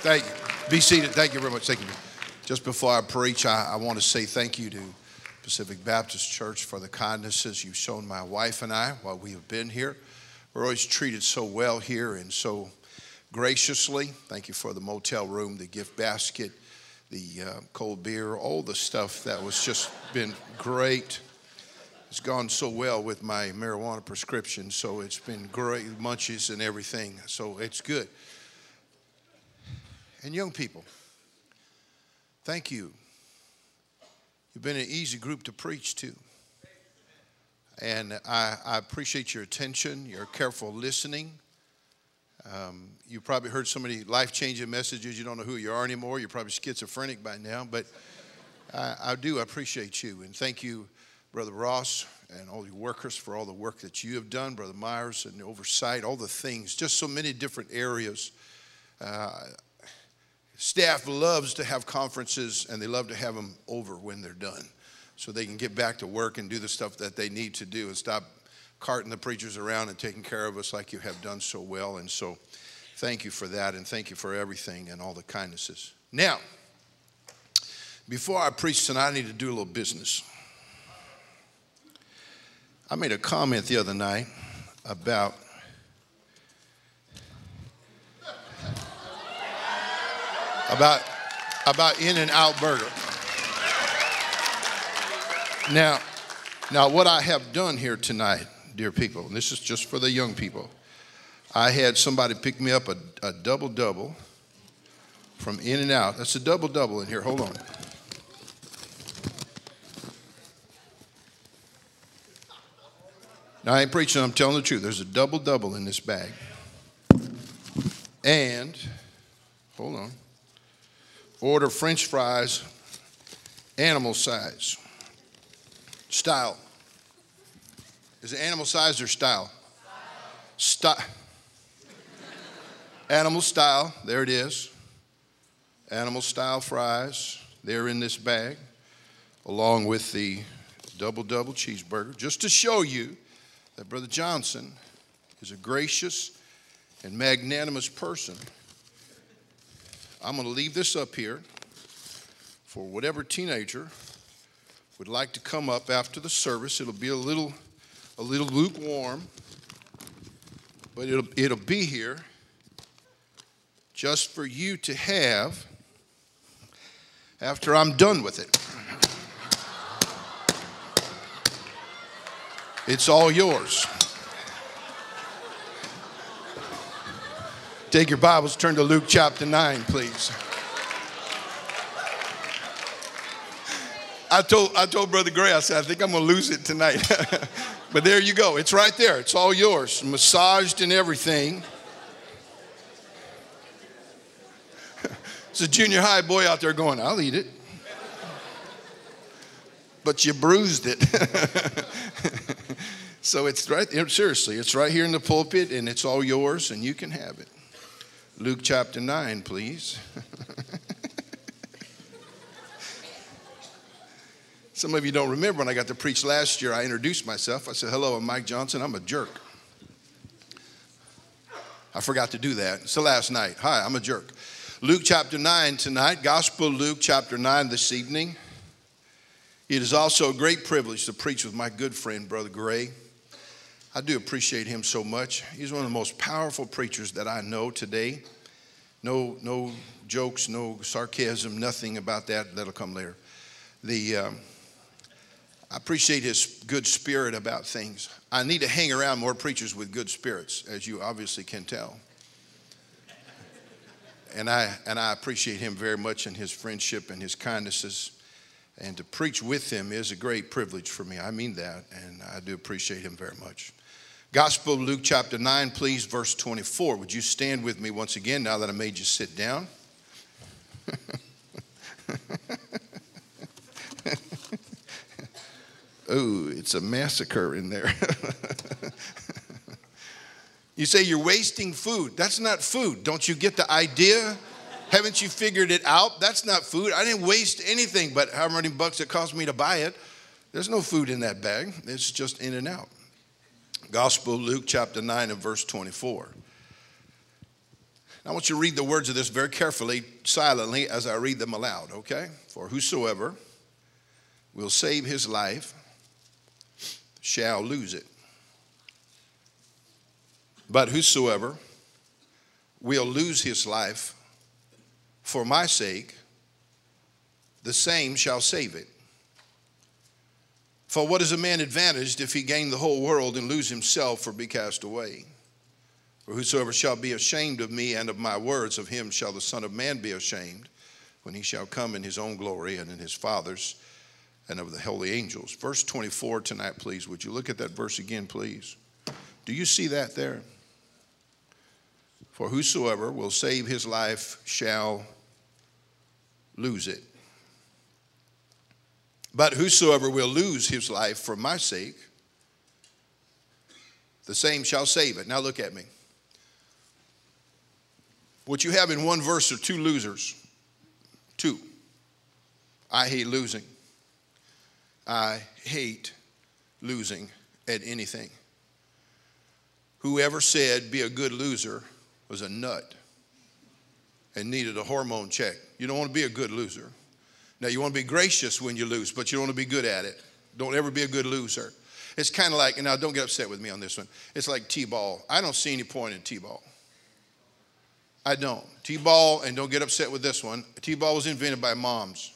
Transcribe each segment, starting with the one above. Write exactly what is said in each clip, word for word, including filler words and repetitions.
Thank you. Be seated. Thank you very much. Thank you. Just before I preach, I, I want to say thank you to Pacific Baptist Church for the kindnesses you've shown my wife and I while we have been here. We're always treated so well here and so graciously. Thank you for the motel room, the gift basket, the uh, cold beer, all the stuff that was just been great. It's gone so well with my marijuana prescription, so it's been great, munchies and everything, so it's good. And young people, thank you. You've been an easy group to preach to. And I, I appreciate your attention, your careful listening. Um, you probably heard so many life-changing messages, you don't know who you are anymore. You're probably schizophrenic by now, but I, I do appreciate you. And thank you, Brother Ross, and all your workers for all the work that you have done, Brother Myers, and the oversight, all the things, just so many different areas. Uh, Staff loves to have conferences, and they love to have them over when they're done so they can get back to work and do the stuff that they need to do and stop carting the preachers around and taking care of us like you have done so well. And so thank you for that, and thank you for everything and all the kindnesses. Now, before I preach tonight, I need to do a little business. I made a comment the other night about About, about In-N-Out Burger. Now, now, what I have done here tonight, dear people, and this is just for the young people, I had somebody pick me up a, a double-double from In-N-Out. That's a double-double in here. Hold on. Now, I ain't preaching. I'm telling the truth. There's a double-double in this bag. And, hold on. Order French fries, animal size, style. Is it animal size or style? Style. Sti- animal style, there it is. Animal style fries, they're in this bag, along with the double-double cheeseburger, just to show you that Brother Johnson is a gracious and magnanimous person. I'm going to leave this up here for whatever teenager would like to come up after the service. It'll be a little, a little lukewarm, but it'll, it'll be here just for you to have after I'm done with it. It's all yours. Take your Bibles, turn to Luke chapter nine, please. I told, I told Brother Gray, I said, I think I'm going to lose it tonight. But there you go. It's right there. It's all yours. Massaged and everything. It's a junior high boy out there going, I'll eat it. But you bruised it. So it's right, seriously, it's right here in the pulpit, and it's all yours, and you can have it. Luke chapter nine, please. Some of you don't remember when I got to preach last year, I introduced myself. I said, hello, I'm Mike Johnson. I'm a jerk. I forgot to do that. So last night, hi, I'm a jerk. Luke chapter nine tonight, Gospel Luke chapter nine this evening. It is also a great privilege to preach with my good friend, Brother Gray. I do appreciate him so much. He's one of the most powerful preachers that I know today. No, no jokes, no sarcasm, nothing about that. That'll come later. The um, I appreciate his good spirit about things. I need to hang around more preachers with good spirits, as you obviously can tell. And I and I appreciate him very much and his friendship and his kindnesses. And to preach with him is a great privilege for me. I mean that, and I do appreciate him very much. Gospel of Luke chapter nine, please, verse twenty-four. Would you stand with me once again now that I made you sit down? Oh, it's a massacre in there. You say you're wasting food. That's not food. Don't you get the idea? Haven't you figured it out? That's not food. I didn't waste anything but how many bucks it cost me to buy it. There's no food in that bag. It's just In-N-Out. Gospel Luke chapter nine and verse twenty-four. I want you to read the words of this very carefully, silently, as I read them aloud, okay? For whosoever will save his life shall lose it. But whosoever will lose his life for my sake, the same shall save it. For what is a man advantaged if he gain the whole world and lose himself or be cast away? For whosoever shall be ashamed of me and of my words, of him shall the Son of Man be ashamed, when he shall come in his own glory and in his Father's and of the holy angels. Verse twenty-four tonight, please. Would you look at that verse again, please? Do you see that there? For whosoever will save his life shall lose it. But whosoever will lose his life for my sake, the same shall save it. Now look at me. What you have in one verse are two losers. Two. I hate losing. I hate losing at anything. Whoever said be a good loser was a nut and needed a hormone check. You don't want to be a good loser. Now, you want to be gracious when you lose, but you don't want to be good at it. Don't ever be a good loser. It's kind of like, and now don't get upset with me on this one. It's like T-ball. I don't see any point in T-ball. I don't. T-ball, and don't get upset with this one, T-ball was invented by moms.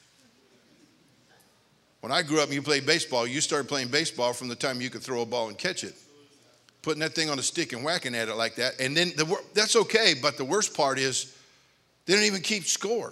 When I grew up and you played baseball, you started playing baseball from the time you could throw a ball and catch it. Putting that thing on a stick and whacking at it like that. And then the, that's okay, but the worst part is they don't even keep score.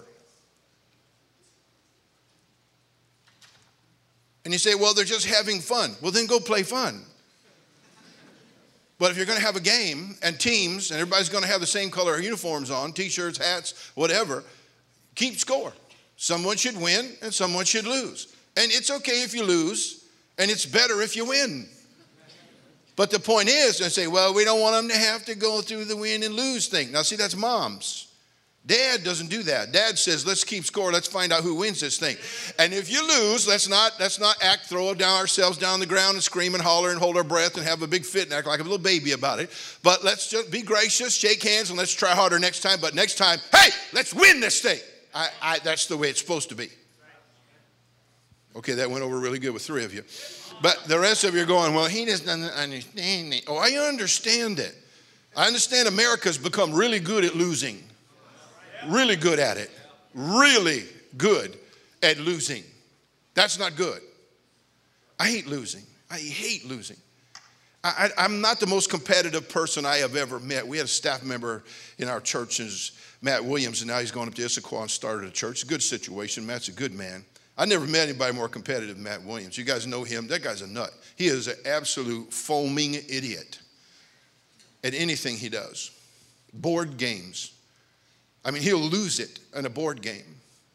And you say, well, they're just having fun. Well, then go play fun. But if you're going to have a game and teams and everybody's going to have the same color uniforms on, T-shirts, hats, whatever, keep score. Someone should win and someone should lose. And it's okay if you lose, and it's better if you win. But the point is, I say, well, we don't want them to have to go through the win and lose thing. Now, see, that's moms. Dad doesn't do that. Dad says, let's keep score. Let's find out who wins this thing. And if you lose, let's not, let's not act, throw down ourselves down the ground and scream and holler and hold our breath and have a big fit and act like a little baby about it. But let's just be gracious, shake hands, and let's try harder next time. But next time, hey, let's win this thing. I, I, that's the way it's supposed to be. Okay, that went over really good with three of you. But the rest of you are going, well, he doesn't understand it. Oh, I understand it. I understand America's become really good at losing. Really good at it. Really good at losing. That's not good. I hate losing. I hate losing. I, I, I'm not the most competitive person I have ever met. We had a staff member in our church, Matt Williams, and now he's going up to Issaquah and started a church. It's a good situation. Matt's a good man. I never met anybody more competitive than Matt Williams. You guys know him. That guy's a nut. He is an absolute foaming idiot at anything he does. Board games. I mean, he'll lose it in a board game.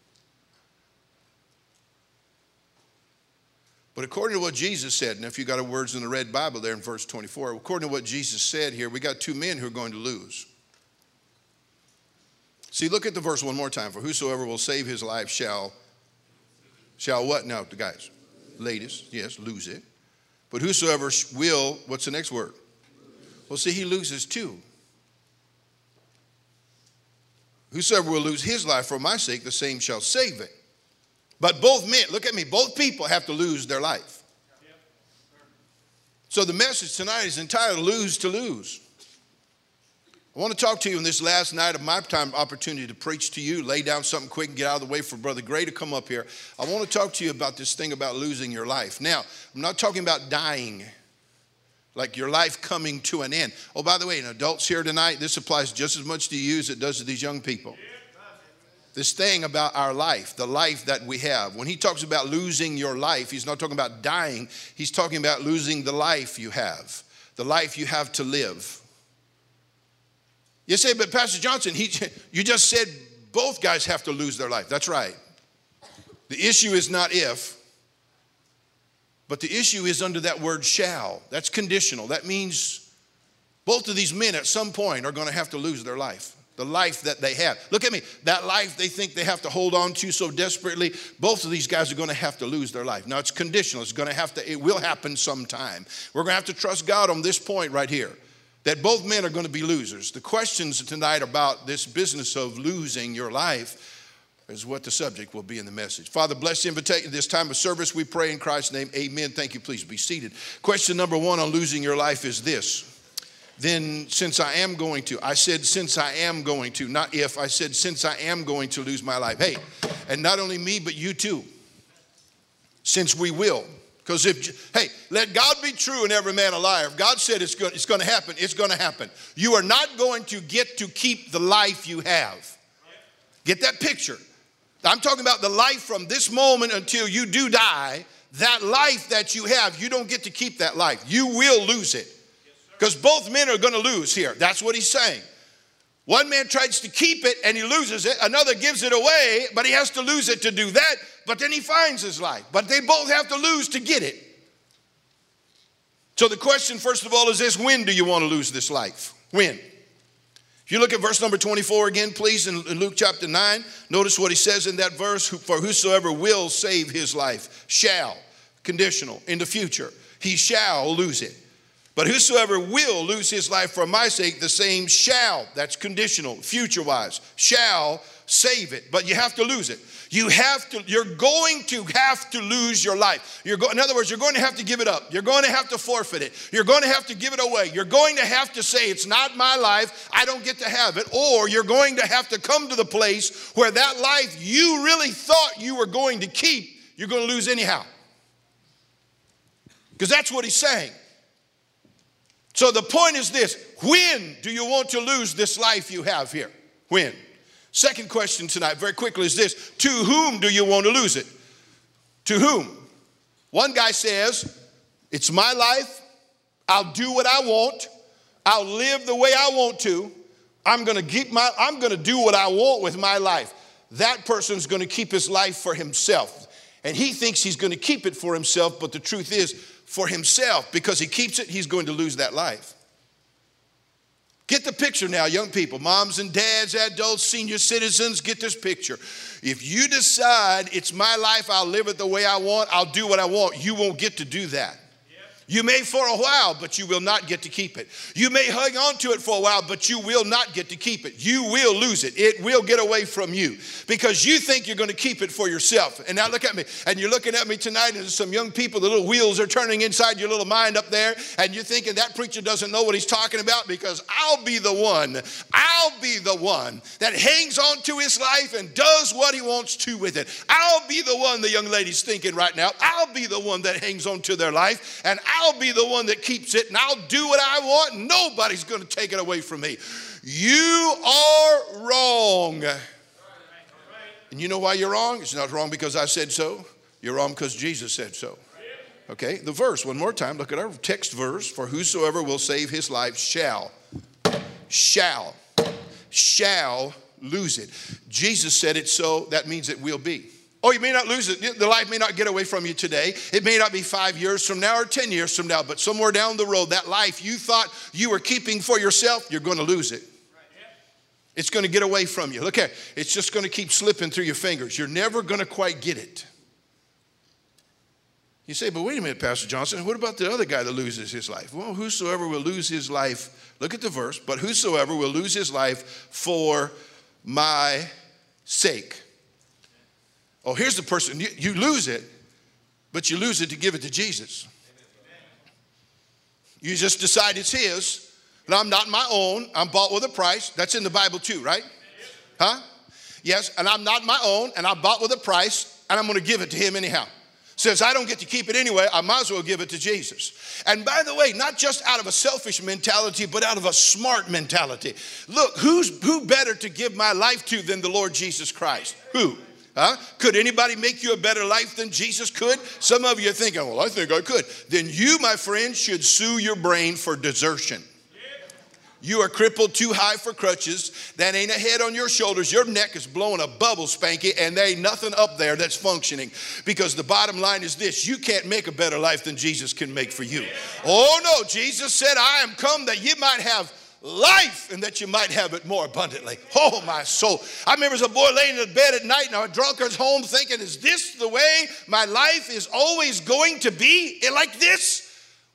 But according to what Jesus said, and if you got a words in the red Bible there in verse twenty-four, according to what Jesus said here, we got two men who are going to lose. See, look at the verse one more time. For whosoever will save his life shall, shall what now, the guys? Ladies, yes, lose it. But whosoever will, what's the next word? Well, see, he loses too. Whosoever will lose his life for my sake, the same shall save it. But both men, look at me, both people have to lose their life. So the message tonight is entitled Lose to Lose. I want to talk to you on this last night of my time opportunity to preach to you, lay down something quick and get out of the way for Brother Gray to come up here. I want to talk to you about this thing about losing your life. Now, I'm not talking about dying, like your life coming to an end. Oh, by the way, adults here tonight, this applies just as much to you as it does to these young people. This thing about our life, the life that we have. When he talks about losing your life, he's not talking about dying. He's talking about losing the life you have, the life you have to live. You say, but Pastor Johnson, he, you just said both guys have to lose their life. That's right. The issue is not if, but the issue is under that word shall. That's conditional. That means both of these men at some point are going to have to lose their life. The life that they have. Look at me. That life they think they have to hold on to so desperately, both of these guys are going to have to lose their life. Now, it's conditional. It's going to have to, it will happen sometime. We're going to have to trust God on this point right here. that both men are going to be losers. The questions tonight about this business of losing your life is what the subject will be in the message. Father, bless the invitation this time of service. We pray in Christ's name. Amen. Thank you. Please be seated. Question number one on losing your life is this. Then since I am going to, I said since I am going to, not if, I said since I am going to lose my life. Hey, and not only me, but you too. Since we will. Because if, hey, let God be true and every man a liar. If God said it's going, it's going to happen, it's going to happen. You are not going to get to keep the life you have. Get that picture. I'm talking about the life from this moment until you do die. That life that you have, you don't get to keep that life. You will lose it. Because both men are going to lose here. That's what he's saying. One man tries to keep it and he loses it. Another gives it away, but he has to lose it to do that. But then he finds his life. But they both have to lose to get it. So the question, first of all, is this: when do you want to lose this life? When? If you look at verse number twenty-four again, please, in Luke chapter nine, notice what he says in that verse: for whosoever will save his life shall, conditional, in the future, he shall lose it. But whosoever will lose his life for my sake, the same shall, that's conditional, future-wise, shall save it. But you have to lose it. You have to, you're going to have to lose your life. You're go, in other words, you're going to have to give it up. You're going to have to forfeit it. You're going to have to give it away. You're going to have to say, it's not my life, I don't get to have it. Or you're going to have to come to the place where that life you really thought you were going to keep, you're going to lose anyhow. Because that's what he's saying. So the point is this: when do you want to lose this life you have here? When? Second question tonight, very quickly, is this: to whom do you want to lose it? To whom? One guy says, it's my life, I'll do what I want, I'll live the way I want to, I'm going to keep my, I'm going to do what I want with my life. That person's going to keep his life for himself. And he thinks he's going to keep it for himself, but the truth is, for himself, because he keeps it, he's going to lose that life. Get the picture now, young people, moms and dads, adults, senior citizens, get this picture. If you decide it's my life, I'll live it the way I want, I'll do what I want, you won't get to do that. You may for a while, but you will not get to keep it. You may hang on to it for a while, but you will not get to keep it. You will lose it. It will get away from you because you think you're going to keep it for yourself. And now look at me. And you're looking at me tonight, and there's some young people, the little wheels are turning inside your little mind up there, and you're thinking that preacher doesn't know what he's talking about, because I'll be the one, I'll be the one that hangs on to his life and does what he wants to with it. I'll be the one, the young lady's thinking right now, I'll be the one that hangs on to their life, and I'll I'll be the one that keeps it, and I'll do what I want, and nobody's going to take it away from me. You are wrong. And you know why you're wrong? It's not wrong because I said so. You're wrong because Jesus said so. Okay, the verse, one more time. Look at our text verse. For whosoever will save his life shall, shall, shall lose it. Jesus said it, so that means it will be. Oh, you may not lose it. The life may not get away from you today. It may not be five years from now or ten years from now, but somewhere down the road, that life you thought you were keeping for yourself, you're going to lose it. It's going to get away from you. Look here. It's just going to keep slipping through your fingers. You're never going to quite get it. You say, but wait a minute, Pastor Johnson, what about the other guy that loses his life? Well, whosoever will lose his life, look at the verse, but whosoever will lose his life for my sake. Oh, here's the person. You, you lose it, but you lose it to give it to Jesus. You just decide it's his, and I'm not my own. I'm bought with a price. That's in the Bible too, right? Huh? Yes, and I'm not my own, and I'm bought with a price, and I'm going to give it to him anyhow. Says I don't get to keep it anyway, I might as well give it to Jesus. And by the way, not just out of a selfish mentality, but out of a smart mentality. Look, who's who better to give my life to than the Lord Jesus Christ? Who? Huh? Could anybody make you a better life than Jesus could? Some of you are thinking, well, I think I could. Then you, my friend, should sue your brain for desertion. You are crippled too high for crutches. That ain't a head on your shoulders. Your neck is blowing a bubble, Spanky, and there ain't nothing up there that's functioning. Because the bottom line is this: you can't make a better life than Jesus can make for you. Oh no, Jesus said, I am come that you might have life and that you might have it more abundantly. Oh, my soul. I remember as a boy laying in bed at night in a drunkard's home thinking, is this the way my life is always going to be? Like this?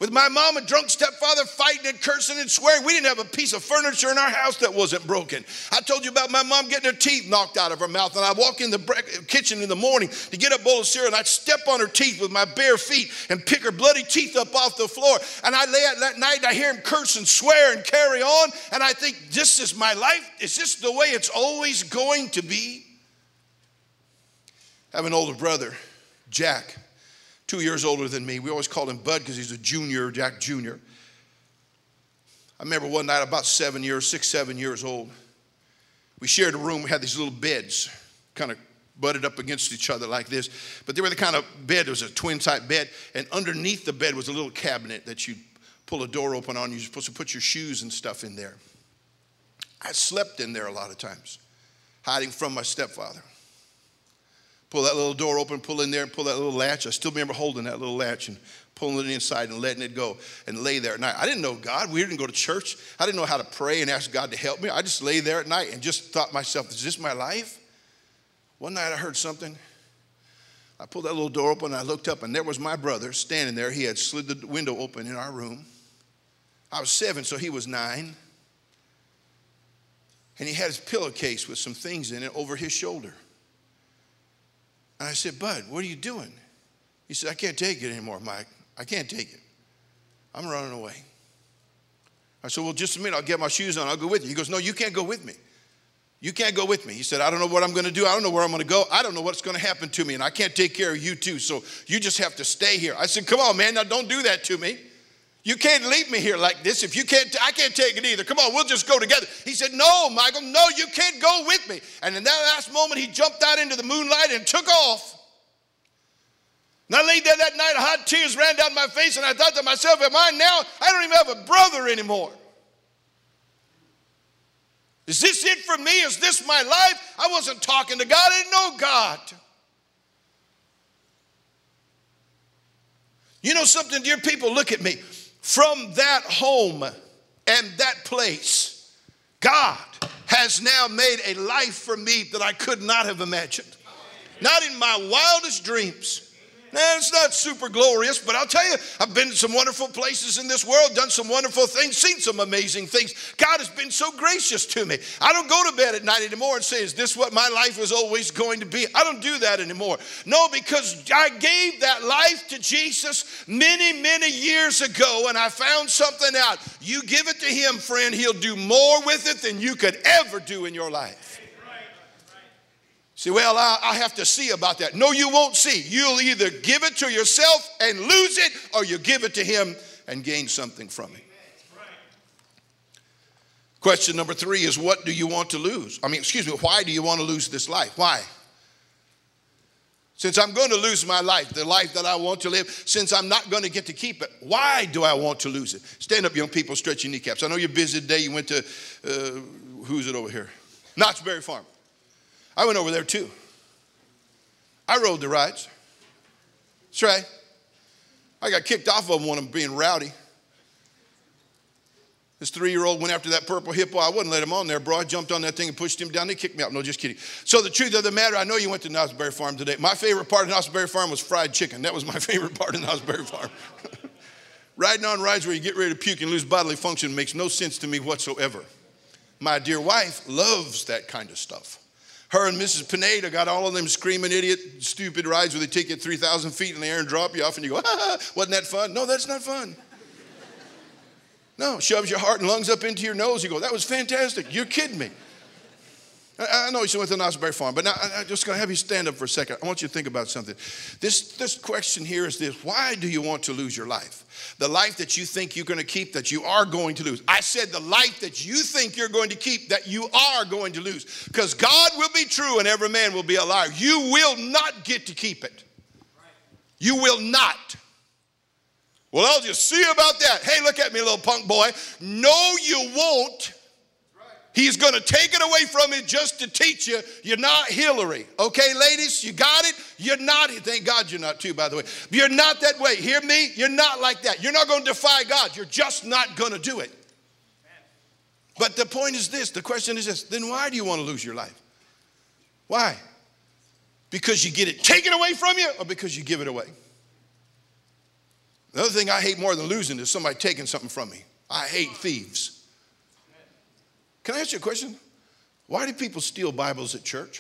with my mom and drunk stepfather fighting and cursing and swearing. We didn't have a piece of furniture in our house that wasn't broken. I told you about my mom getting her teeth knocked out of her mouth, and I walk in the kitchen in the morning to get a bowl of cereal, and I'd step on her teeth with my bare feet and pick her bloody teeth up off the floor. And I lay out that night and I hear him curse and swear and carry on, and I think, this is my life? Is this the way it's always going to be? I have an older brother, Jack. Two years older than me. We always called him Bud because he's a junior, Jack Junior I remember one night, about seven years, six, seven years old. We shared a room. We had these little beds, kind of butted up against each other like this. But they were the kind of bed, it was a twin-type bed, and underneath the bed was a little cabinet that you'd pull a door open on. You're supposed to put your shoes and stuff in there. I slept in there a lot of times, hiding from my stepfather. Pull that little door open, pull in there, and pull that little latch. I still remember holding that little latch and pulling it inside and letting it go and lay there at night. I didn't know God. We didn't go to church. I didn't know how to pray and ask God to help me. I just lay there at night and just thought to myself, is this my life? One night I heard something. I pulled that little door open and I looked up, and there was my brother standing there. He had slid the window open in our room. I was seven, so he was nine. And he had his pillowcase with some things in it over his shoulder. And I said, Bud, what are you doing? He said, I can't take it anymore, Mike. I can't take it. I'm running away. I said, well, just a minute. I'll get my shoes on. I'll go with you. He goes, no, you can't go with me. You can't go with me. He said, I don't know what I'm going to do. I don't know where I'm going to go. I don't know what's going to happen to me, and I can't take care of you too, so you just have to stay here. I said, come on, man. Now, don't do that to me. You can't leave me here like this. If you can't, t- I can't take it either. Come on, we'll just go together. He said, no, Michael, no, you can't go with me. And in that last moment, he jumped out into the moonlight and took off. And I laid there that night, hot tears ran down my face, and I thought to myself, am I now? I don't even have a brother anymore. Is this it for me? Is this my life? I wasn't talking to God. I didn't know God. You know something, dear people? Look at me. From that home and that place, God has now made a life for me that I could not have imagined. Not in my wildest dreams. Now, it's not super glorious, but I'll tell you, I've been to some wonderful places in this world, done some wonderful things, seen some amazing things. God has been so gracious to me. I don't go to bed at night anymore and say, is this what my life was always going to be? I don't do that anymore. No, because I gave that life to Jesus many, many years ago, and I found something out. You give it to him, friend, he'll do more with it than you could ever do in your life. See, well, I, I have to see about that. No, you won't see. You'll either give it to yourself and lose it, or you give it to him and gain something from it. Question number three is, what do you want to lose? I mean, excuse me, why do you want to lose this life? Why? Since I'm going to lose my life, the life that I want to live, since I'm not going to get to keep it, why do I want to lose it? Stand up, young people, stretch your kneecaps. I know you're busy today. You went to, uh, who's it over here? Knott's Berry Farm. I went over there too. I rode the rides. That's right. I got kicked off of them when I'm being rowdy. This three-year-old went after that purple hippo. I wouldn't let him on there, bro. I jumped on that thing and pushed him down. They kicked me out. No, just kidding. So the truth of the matter, I know you went to Knott's Berry Farm today. My favorite part of Knott's Berry Farm was fried chicken. That was my favorite part of Knott's Berry Farm. Riding on rides where you get ready to puke and lose bodily function makes no sense to me whatsoever. My dear wife loves that kind of stuff. Her and Missus Pineda got all of them screaming idiot, stupid rides where they take you three thousand feet in the air and drop you off, and you go, ha, ha, wasn't that fun? No, that's not fun. No, shoves your heart and lungs up into your nose. You go, that was fantastic. You're kidding me. I, I know you went to Knott's Berry Farm, but now I, I'm just going to have you stand up for a second. I want you to think about something. This, this question here is this: why do you want to lose your life? The life that you think you're going to keep, that you are going to lose. I said the life that you think you're going to keep, that you are going to lose. Because God will be true and every man will be a liar. You will not get to keep it. You will not. Well, I'll just see about that. Hey, look at me, little punk boy. No, you won't. He's going to take it away from you just to teach you you're not Hillary. Okay, ladies, you got it? You're not. Thank God you're not too, by the way. You're not that way. Hear me? You're not like that. You're not going to defy God. You're just not going to do it. But the point is this. The question is this. Then why do you want to lose your life? Why? Because you get it taken away from you, or because you give it away? Another thing I hate more than losing is somebody taking something from me. I hate thieves. Can I ask you a question? Why do people steal Bibles at church?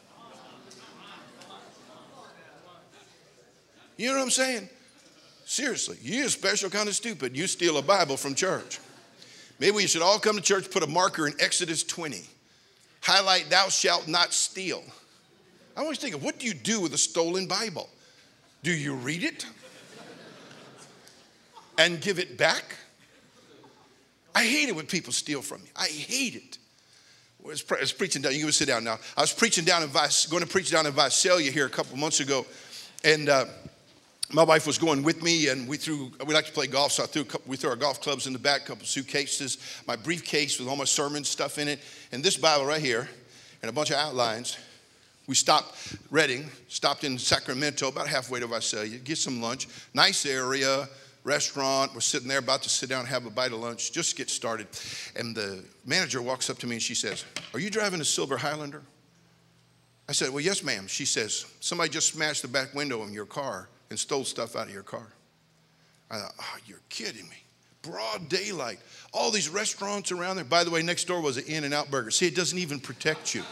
You know what I'm saying? Seriously, you're a special kind of stupid. You steal a Bible from church. Maybe we should all come to church, put a marker in Exodus twenty. Highlight, thou shalt not steal. I always think of, what do you do with a stolen Bible? Do you read it and give it back? I hate it when people steal from me. I hate it. I was, pre- I was preaching down, you can sit down now. I was preaching down in Vis- going to preach down in Visalia here a couple months ago. And uh, my wife was going with me, and we threw, we like to play golf, so I threw a couple, we threw our golf clubs in the back, a couple suitcases, my briefcase with all my sermon stuff in it, and this Bible right here, and a bunch of outlines. We stopped Redding, stopped in Sacramento, about halfway to Visalia, get some lunch. Nice area, restaurant. We're sitting there about to sit down and have a bite of lunch, just get started. And the manager walks up to me and she says, "Are you driving a silver Highlander?" I said, "Well, yes, ma'am." She says, "Somebody just smashed the back window in your car and stole stuff out of your car." I thought, "Oh, you're kidding me." Broad daylight. All these restaurants around there. By the way, next door was an In-N-Out Burger. See, it doesn't even protect you.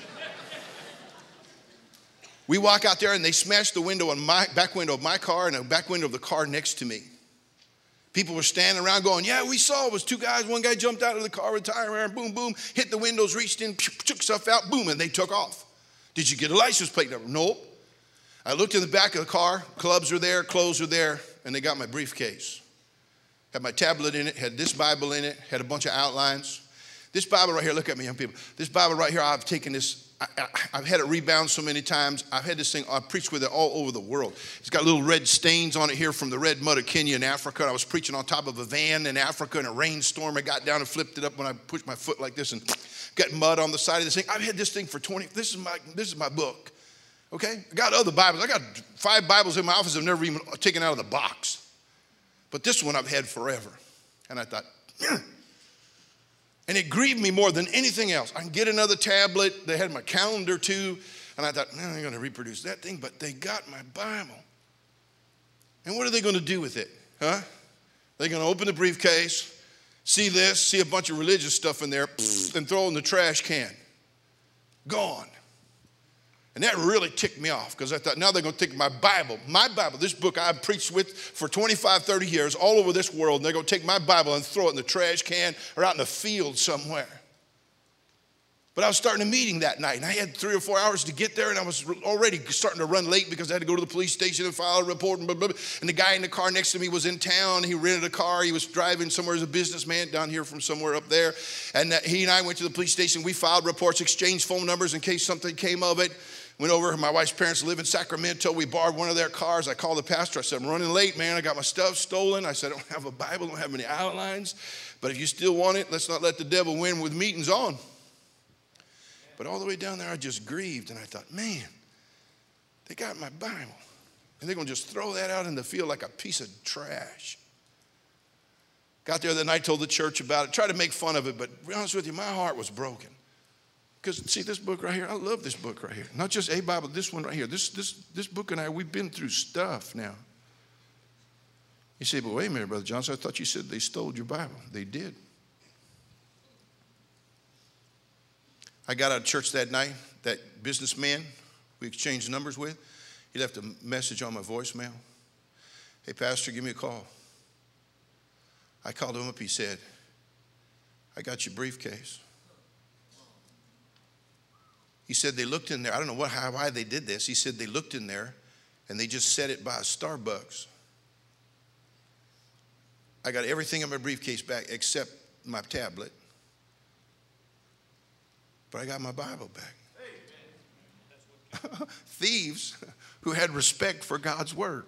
We walk out there and they smashed the window on my back window of my car and the back window of the car next to me. People were standing around going, "Yeah, we saw it was two guys. One guy jumped out of the car with a tire iron, boom, boom, hit the windows, reached in, took stuff out, boom, and they took off." "Did you get a license plate number?" "Nope." I looked in the back of the car, clubs are there, clothes are there, and they got my briefcase. Had my tablet in it, had this Bible in it, had a bunch of outlines. This Bible right here, look at me, young people. This Bible right here, I've taken this, I, I, I've had it rebound so many times. I've had this thing, I preached with it all over the world. It's got little red stains on it here from the red mud of Kenya in Africa. I was preaching on top of a van in Africa in a rainstorm. I got down and flipped it up when I pushed my foot like this and got mud on the side of this thing. I've had this thing for twenty, this is my, this is my book. Okay? I got other Bibles. I got five Bibles in my office I've never even taken out of the box. But this one I've had forever. And I thought, yeah. And it grieved me more than anything else. I can get another tablet. They had my calendar too. And I thought, man, they're going to reproduce that thing. But they got my Bible. And what are they going to do with it? Huh? They're going to open the briefcase, see this, see a bunch of religious stuff in there, and throw it in the trash can. Gone. And that really ticked me off because I thought, now they're going to take my Bible, my Bible, this book I've preached with for twenty-five, thirty years all over this world, and they're going to take my Bible and throw it in the trash can or out in the field somewhere. But I was starting a meeting that night, and I had three or four hours to get there, and I was already starting to run late because I had to go to the police station and file a report, and blah, blah, blah. And the guy in the car next to me was in town. He rented a car. He was driving somewhere as a businessman down here from somewhere up there. And he and I went to the police station. We filed reports, exchanged phone numbers in case something came of it. Went over, my wife's parents live in Sacramento. We borrowed one of their cars. I called the pastor. I said, "I'm running late, man. I got my stuff stolen." I said, "I don't have a Bible. I don't have any outlines. But if you still want it, let's not let the devil win with meetings on." But all the way down there, I just grieved. And I thought, man, they got my Bible. And they're going to just throw that out in the field like a piece of trash. Got there that night, told the church about it. Tried to make fun of it. But to be honest with you, my heart was broken. Because see this book right here? I love this book right here. Not just a Bible, this one right here. This, this, this book and I, we've been through stuff now. You say, "But wait a minute, Brother Johnson, I thought you said they stole your Bible." They did. I got out of church that night. That businessman we exchanged numbers with, he left a message on my voicemail. "Hey, Pastor, give me a call." I called him up. He said, "I got your briefcase." He said they looked in there. I don't know what, how, why they did this. He said they looked in there and they just set it by a Starbucks. I got everything in my briefcase back except my tablet. But I got my Bible back. Thieves who had respect for God's word.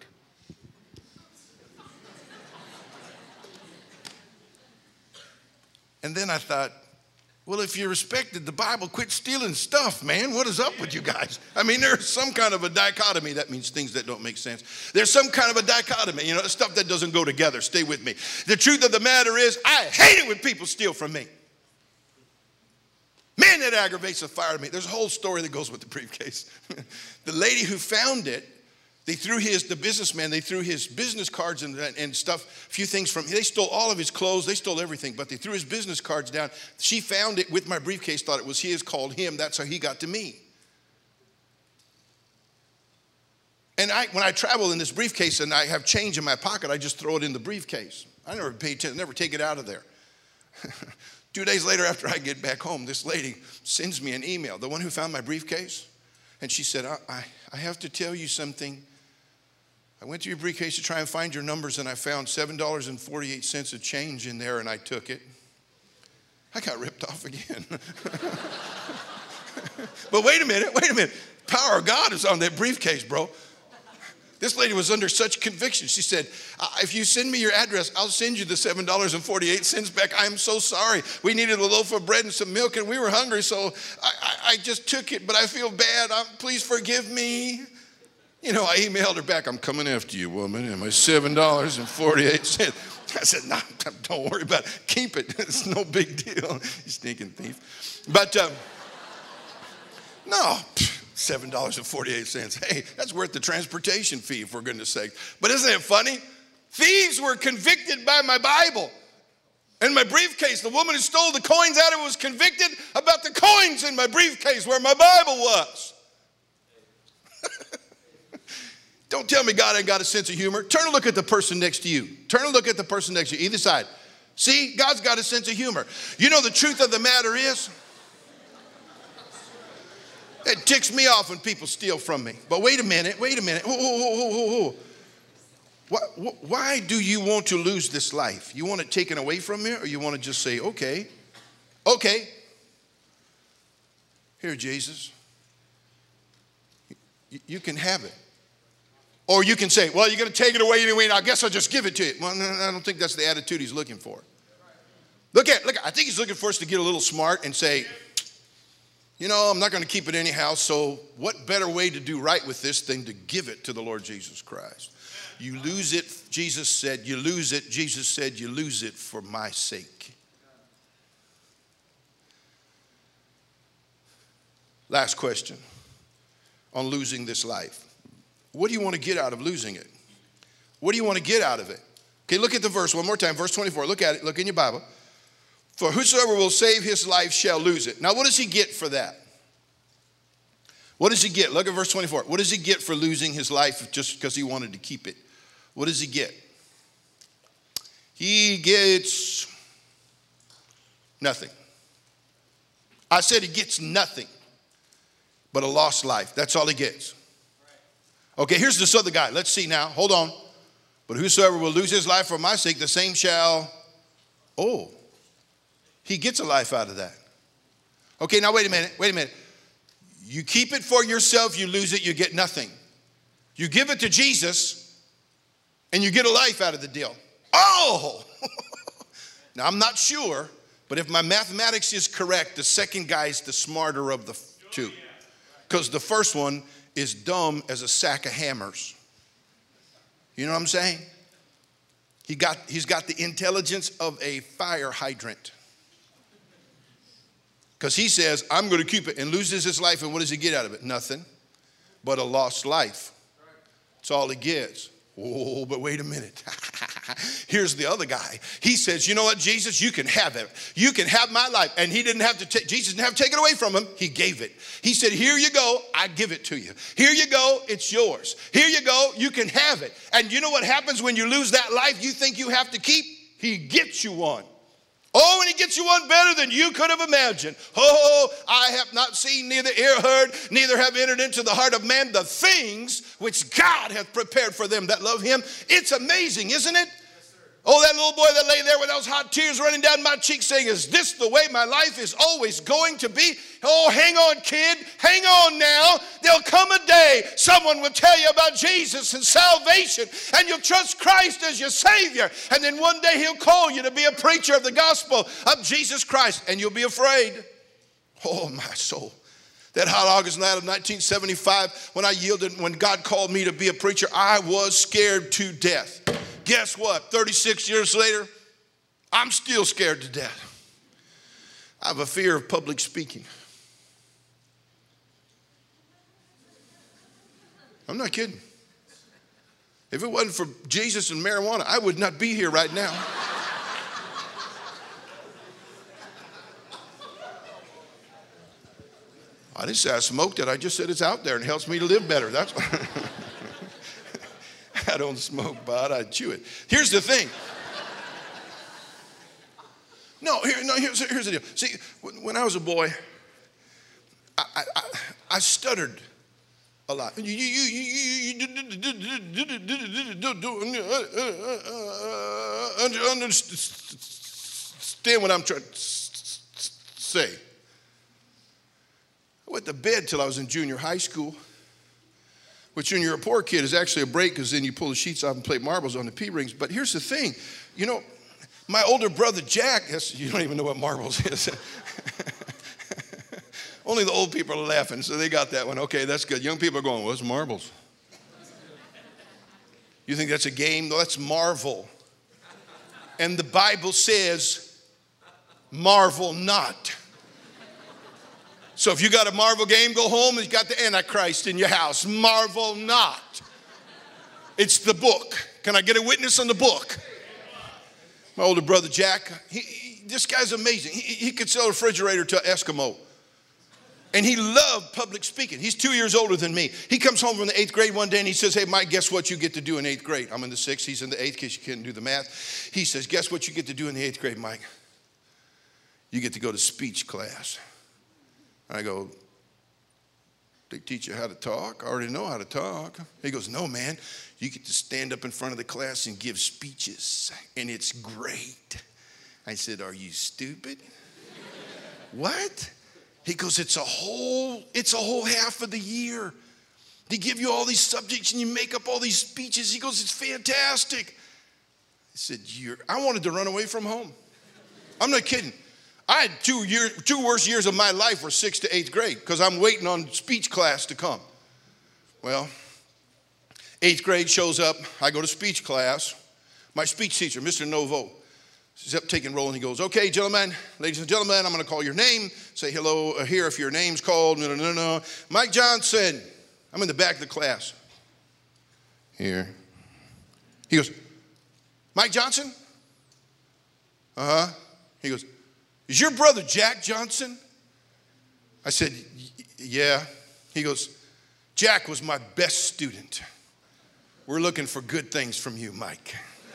And then I thought, well, if you respected the Bible, quit stealing stuff, man. What is up with you guys? I mean, there's some kind of a dichotomy. That means things that don't make sense. There's some kind of a dichotomy, you know, stuff that doesn't go together. Stay with me. The truth of the matter is, I hate it when people steal from me. Man, that aggravates the fire to me. There's a whole story that goes with the briefcase. The lady who found it They threw his, the businessman, they threw his business cards and, and stuff, a few things from, they stole all of his clothes, they stole everything, but they threw his business cards down. She found it with my briefcase, thought it was his, called him. That's how he got to me. And I, when I travel in this briefcase and I have change in my pocket, I just throw it in the briefcase. I never pay attention, never take it out of there. Two days later, after I get back home, this lady sends me an email, the one who found my briefcase. And she said, I, I, I have to tell you something. I went to your briefcase to try and find your numbers, and I found seven dollars and forty-eight cents of change in there, and I took it. I got ripped off again. But wait a minute, wait a minute. Power of God is on that briefcase, bro. This lady was under such conviction. She said, if you send me your address, I'll send you the seven dollars and forty-eight cents back. I'm so sorry. We needed a loaf of bread and some milk, and we were hungry, so I, I, I just took it, but I feel bad. I'm, please forgive me. You know, I emailed her back, I'm coming after you, woman, and my seven dollars and forty-eight cents. I said, no, don't worry about it. Keep it. It's no big deal, you stinking thief. But, um, no, seven dollars and forty-eight cents. Hey, that's worth the transportation fee, for goodness sake. But isn't it funny? Thieves were convicted by my Bible. In my briefcase, the woman who stole the coins out of it was convicted about the coins in my briefcase where my Bible was. Don't tell me God ain't got a sense of humor. Turn and look at the person next to you. Turn and look at the person next to you, either side. See, God's got a sense of humor. You know, the truth of the matter is, it ticks me off when people steal from me. But wait a minute, wait a minute. Whoa, whoa, whoa, whoa, whoa. Why, why do you want to lose this life? You want it taken away from you, or you want to just say, okay, okay, here, Jesus, you, you can have it. Or you can say, well, you're going to take it away anyway, and I guess I'll just give it to you. Well, no, I don't think that's the attitude he's looking for. Look at, look, I think he's looking for us to get a little smart and say, you know, I'm not going to keep it anyhow, so what better way to do right with this than to give it to the Lord Jesus Christ? You lose it, Jesus said, you lose it. Jesus said, you lose it for my sake. Last question on losing this life. What do you want to get out of losing it? What do you want to get out of it? Okay, look at the verse one more time, verse twenty-four. Look at it, look in your Bible. For whosoever will save his life shall lose it. Now, what does he get for that? What does he get? Look at verse twenty-four. What does he get for losing his life just because he wanted to keep it? What does he get? He gets nothing. I said he gets nothing but a lost life. That's all he gets. Okay, here's this other guy. Let's see now. Hold on. But whosoever will lose his life for my sake, the same shall, oh, he gets a life out of that. Okay, now wait a minute. Wait a minute. You keep it for yourself, you lose it, you get nothing. You give it to Jesus, and you get a life out of the deal. Oh! Now, I'm not sure, but if my mathematics is correct, the second guy is the smarter of the two. Because the first one is dumb as a sack of hammers. You know what I'm saying? He got, he's got the intelligence of a fire hydrant. Because he says, I'm going to keep it, and loses his life, and what does he get out of it? Nothing but a lost life. That's all he gets. Oh, but wait a minute. Here's the other guy. He says, you know what, Jesus, you can have it. You can have my life. And he didn't have to take, Jesus didn't have to take it away from him. He gave it. He said, here you go. I give it to you. Here you go. It's yours. Here you go. You can have it. And you know what happens when you lose that life you think you have to keep? He gets you one. Oh, and he gets you one better than you could have imagined. Oh, I have not seen, neither ear heard, neither have entered into the heart of man the things which God hath prepared for them that love him. It's amazing, isn't it? Oh, that little boy that lay there with those hot tears running down my cheeks saying, is this the way my life is always going to be? Oh, hang on, kid. Hang on now. There'll come a day someone will tell you about Jesus and salvation, and you'll trust Christ as your Savior. And then one day he'll call you to be a preacher of the gospel of Jesus Christ, and you'll be afraid. Oh, my soul. That hot August night of nineteen seventy-five, when I yielded, when God called me to be a preacher, I was scared to death. Guess what? thirty-six years later, I'm still scared to death. I have a fear of public speaking. I'm not kidding. If it wasn't for Jesus and marijuana, I would not be here right now. I didn't say I smoked it. I just said it's out there and it helps me to live better. That's what I don't smoke pot. I chew it. Here's the thing. No, here, no here's, here's the deal. See, when I was a boy, I, I, I, I stuttered a lot. You, you, you, you, you understand what I'm trying to say. I went to bed till I was in junior high school, which when you're a poor kid is actually a break because then you pull the sheets off and play marbles on the P-rings. But here's the thing, you know, my older brother Jack, you don't even know what marbles is. Only the old people are laughing, so they got that one. Okay, that's good. Young people are going, what's marbles? You think that's a game? No, that's Marvel. And the Bible says, marvel not. So if you got a Marvel game, go home and you got the Antichrist in your house. Marvel not. It's the book. Can I get a witness on the book? My older brother Jack, he, he, this guy's amazing. He, he could sell a refrigerator to an Eskimo. And he loved public speaking. He's two years older than me. He comes home from the eighth grade one day and he says, hey, Mike, guess what you get to do in eighth grade? I'm in the sixth, he's in the eighth, in case you couldn't do the math. He says, guess what you get to do in the eighth grade, Mike? You get to go to speech class. I go, they teach you how to talk? I already know how to talk. He goes, no, man. You get to stand up in front of the class and give speeches, and it's great. I said, are you stupid? What? He goes, it's a whole, it's a whole half of the year. They give you all these subjects, and you make up all these speeches. He goes, it's fantastic. I said, You're, I wanted to run away from home. I'm not kidding. I had two years, two worst years of my life were sixth to eighth grade because I'm waiting on speech class to come. Well, eighth grade shows up. I go to speech class. My speech teacher, Mister Novo, is up taking roll and he goes, okay, gentlemen, ladies and gentlemen, I'm going to call your name. Say hello here if your name's called. No, no, no, no. Mike Johnson. I'm in the back of the class. Here. He goes, Mike Johnson? Uh-huh. He goes, is your brother Jack Johnson? I said, yeah. He goes, Jack was my best student. We're looking for good things from you, Mike.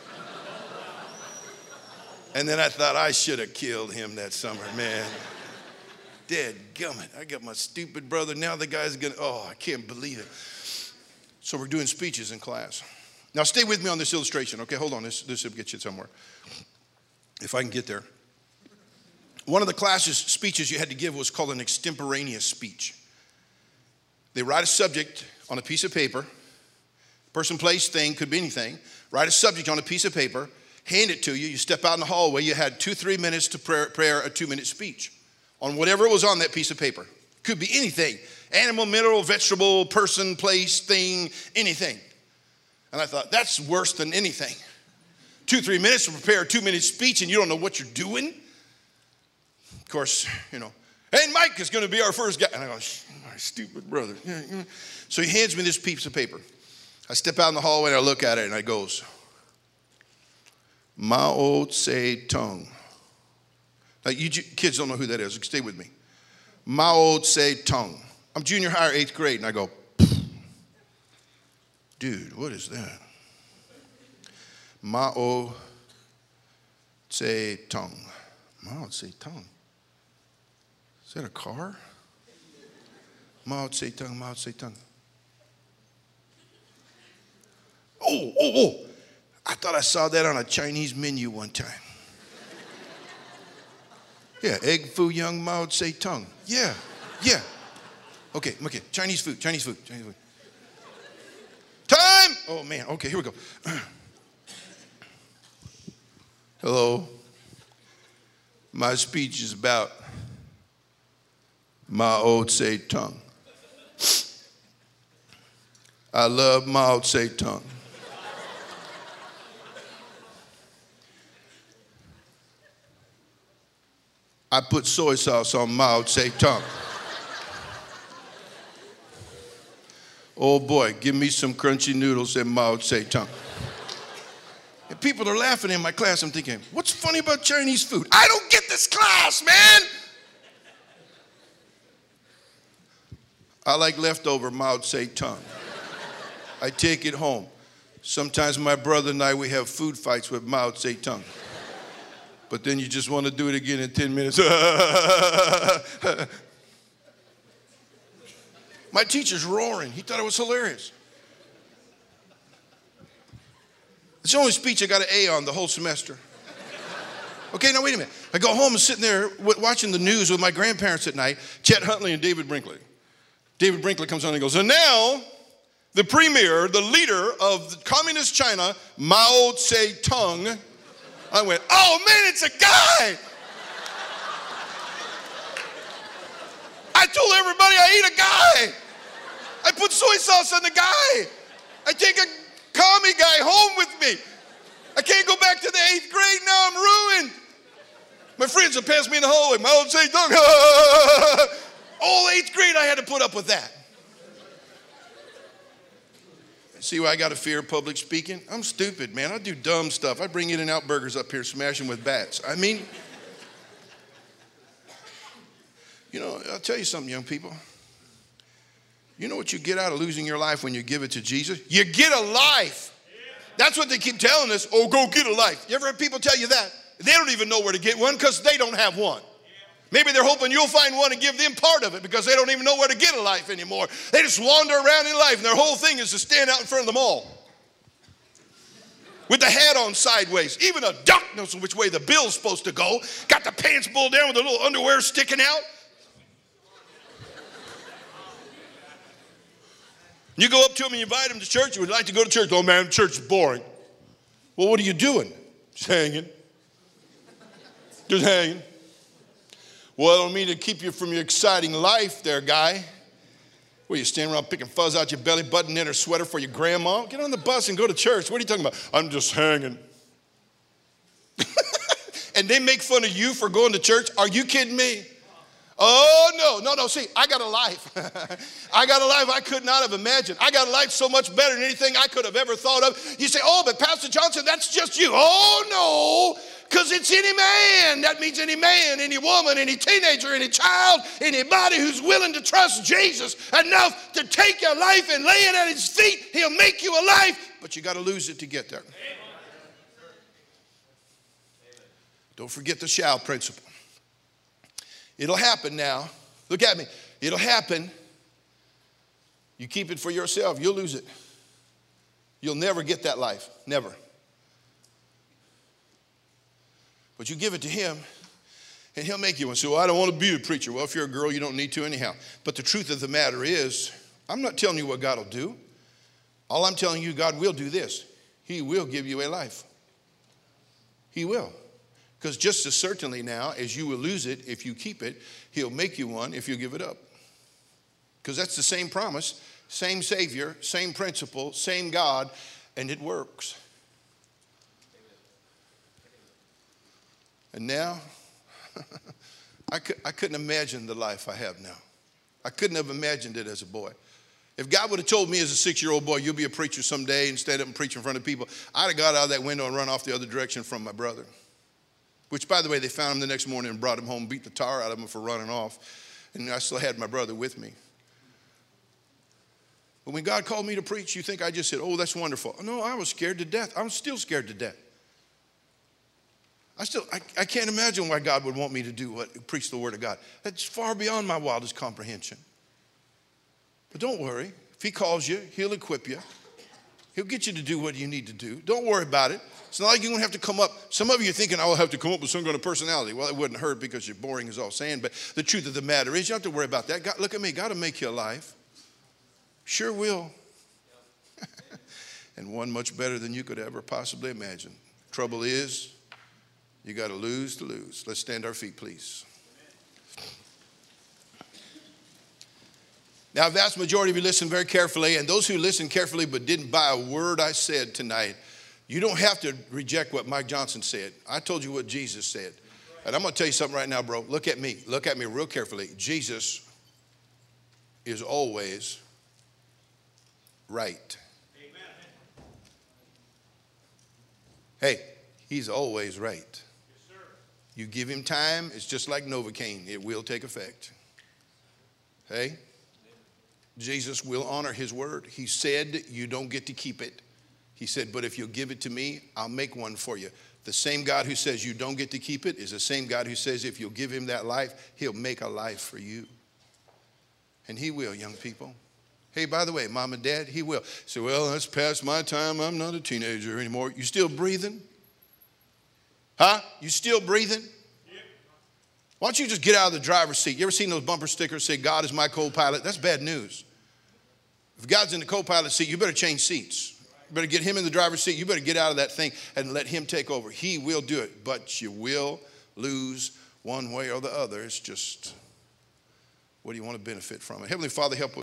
And then I thought I should have killed him that summer, man. Dadgummit, I got my stupid brother. Now the guy's gonna, oh, I can't believe it. So we're doing speeches in class. Now stay with me on this illustration, okay? Hold on, this, this will get you somewhere. If I can get there. One of the classes speeches you had to give was called an extemporaneous speech. They write a subject on a piece of paper. Person, place, thing, could be anything. Write a subject on a piece of paper, hand it to you. You step out in the hallway. You had two, three minutes to prepare, prepare a two-minute speech on whatever was on that piece of paper. Could be anything. Animal, mineral, vegetable, person, place, thing, anything. And I thought, that's worse than anything. Two, three minutes to prepare a two-minute speech and you don't know what you're doing? Of course, you know, and Mike is going to be our first guy. And I go, my stupid brother. So he hands me this piece of paper. I step out in the hallway and I look at it and I goes, Mao Zedong. Now, you kids don't know who that is. Stay with me. Mao Zedong. I'm junior high or eighth grade and I go, dude, what is that? Mao Zedong. Mao Zedong. Is that a car? Mao Zedong, Mao Zedong. Oh, oh, oh. I thought I saw that on a Chinese menu one time. Yeah, egg foo young Mao Zedong. Yeah, yeah. Okay, okay. Chinese food, Chinese food, Chinese food. Time! Oh, man. Okay, here we go. Hello. My speech is about Mao Zedong. I love Mao Zedong. I put soy sauce on Mao Zedong. Oh boy, give me some crunchy noodles and Mao Zedong. And people are laughing in my class. I'm thinking, what's funny about Chinese food? I don't get this class, man. I like leftover Mao Zedong. I take it home. Sometimes my brother and I, we have food fights with Mao Zedong. But then you just want to do it again in ten minutes. My teacher's roaring. He thought it was hilarious. It's the only speech I got an A on the whole semester. Okay, now wait a minute. I go home and sitting there watching the news with my grandparents at night, Chet Huntley and David Brinkley. David Brinkley comes on and goes, and now the premier, the leader of Communist China, Mao Zedong. I went, oh man, it's a guy. I told everybody I eat a guy. I put soy sauce on the guy. I take a commie guy home with me. I can't go back to the eighth grade. Now I'm ruined. My friends have passed me in the hallway. Mao Zedong. All eighth grade I had to put up with that. See why I got a fear of public speaking? I'm stupid, man. I do dumb stuff. I bring In-N-Out burgers up here, smash them with bats. I mean, you know, I'll tell you something, young people. You know what you get out of losing your life when you give it to Jesus? You get a life. That's what they keep telling us. Oh, go get a life. You ever heard people tell you that? They don't even know where to get one because they don't have one. Maybe they're hoping you'll find one and give them part of it because they don't even know where to get a life anymore. They just wander around in life and their whole thing is to stand out in front of them all with the hat on sideways. Even a duck knows which way the bill's supposed to go. Got the pants pulled down with the little underwear sticking out. You go up to them and you invite them to church. You would like to go to church. Oh, man, church is boring. Well, what are you doing? Just hanging. Just hanging. Well, I don't mean to keep you from your exciting life there, guy. Well, you stand around picking fuzz out your belly button in her sweater for your grandma? Get on the bus and go to church. What are you talking about? I'm just hanging. And they make fun of you for going to church? Are you kidding me? Oh, no, no, no. See, I got a life. I got a life I could not have imagined. I got a life so much better than anything I could have ever thought of. You say, oh, but Pastor Johnson, that's just you. Oh, no, because it's any man. That means any man, any woman, any teenager, any child, anybody who's willing to trust Jesus enough to take your life and lay it at his feet. He'll make you a life, but you got to lose it to get there. Don't forget the shall principle. It'll happen now. Look at me. It'll happen. You keep it for yourself, you'll lose it. You'll never get that life. Never. But you give it to him, and he'll make you one. So well, I don't want to be a preacher. Well, if you're a girl, you don't need to anyhow. But the truth of the matter is, I'm not telling you what God will do. All I'm telling you, God will do this. He will give you a life. He will. Because just as certainly now as you will lose it if you keep it, he'll make you one if you give it up. Because that's the same promise, same Savior, same principle, same God, and it works. And now, I, could, I couldn't imagine the life I have now. I couldn't have imagined it as a boy. If God would have told me as a six-year-old boy, you'll be a preacher someday and stand up and preach in front of people, I'd have got out of that window and run off the other direction from my brother. Which, by the way, they found him the next morning and brought him home, beat the tar out of him for running off. And I still had my brother with me. But when God called me to preach, you think I just said, oh, that's wonderful. No, I was scared to death. I'm still scared to death. I still, I, I can't imagine why God would want me to do what, preach the word of God. That's far beyond my wildest comprehension. But don't worry. If he calls you, he'll equip you. He'll get you to do what you need to do. Don't worry about it. It's not like you're going to have to come up. Some of you are thinking, I will have to come up with some kind of personality. Well, it wouldn't hurt because you're boring as all saying. But the truth of the matter is, you don't have to worry about that. God, look at me. God will make you a life. Sure will. And one much better than you could ever possibly imagine. Trouble is, you got to lose to lose. Let's stand our feet, please. Now, a vast majority of you listen very carefully, and those who listened carefully but didn't buy a word I said tonight, you don't have to reject what Mike Johnson said. I told you what Jesus said. And I'm going to tell you something right now, bro. Look at me. Look at me real carefully. Jesus is always right. Hey, he's always right. Yes, sir. You give him time, it's just like Novocaine. It will take effect. Hey, Jesus will honor his word. He said you don't get to keep it. He said, but if you'll give it to me, I'll make one for you. The same God who says you don't get to keep it is the same God who says if you'll give him that life, he'll make a life for you. And he will, young people. Hey, by the way, mom and dad, he will. Say, well, that's past my time. I'm not a teenager anymore. You still breathing? Huh? You still breathing? Yep. Why don't you just get out of the driver's seat? You ever seen those bumper stickers say, God is my co-pilot? That's bad news. If God's in the co-pilot seat, you better change seats. You better get him in the driver's seat. You better get out of that thing and let him take over. He will do it, but you will lose one way or the other. It's just, what do you want to benefit from it? Heavenly Father, help us.